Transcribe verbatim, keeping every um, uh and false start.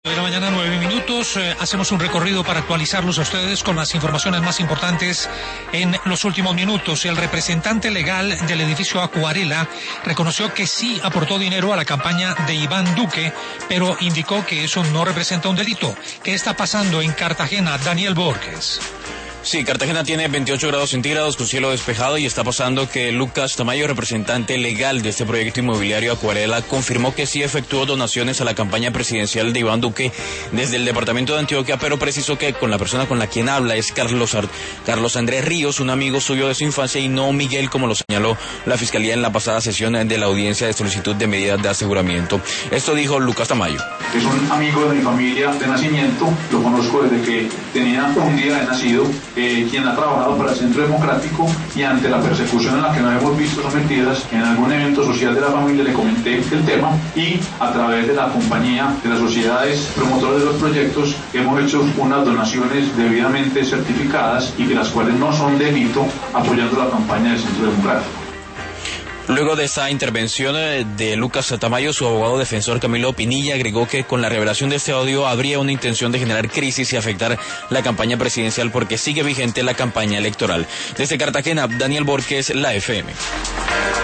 De la mañana, nueve minutos, eh, hacemos un recorrido para actualizarlos a ustedes con las informaciones más importantes en los últimos minutos. El representante legal del edificio Acuarela reconoció que sí aportó dinero a la campaña de Iván Duque, pero indicó que eso no representa un delito. ¿Qué está pasando en Cartagena? Daniel Borges. Sí, Cartagena tiene veintiocho grados centígrados con cielo despejado y está pasando que Lucas Tamayo, representante legal de este proyecto inmobiliario Acuarela, confirmó que sí efectuó donaciones a la campaña presidencial de Iván Duque desde el departamento de Antioquia, pero precisó que con la persona con la quien habla es Carlos, Ar- Carlos Andrés Ríos, un amigo suyo de su infancia, y no Miguel, como lo señaló la Fiscalía en la pasada sesión de la audiencia de solicitud de medidas de aseguramiento. Esto dijo Lucas Tamayo. Es un amigo de mi familia de nacimiento, lo conozco desde que tenía un día de nacido. Eh, quien ha trabajado para el Centro Democrático, y ante la persecución en la que nos hemos visto sometidas, en algún evento social de la familia le comenté el tema, y a través de la compañía, de las sociedades promotoras de los proyectos, hemos hecho unas donaciones debidamente certificadas y de las cuales no son delito, apoyando la campaña del Centro Democrático. Luego de esta intervención de Lucas Tamayo, su abogado defensor Camilo Pinilla agregó que con la revelación de este audio habría una intención de generar crisis y afectar la campaña presidencial porque sigue vigente la campaña electoral. Desde Cartagena, Daniel Borges, la F M.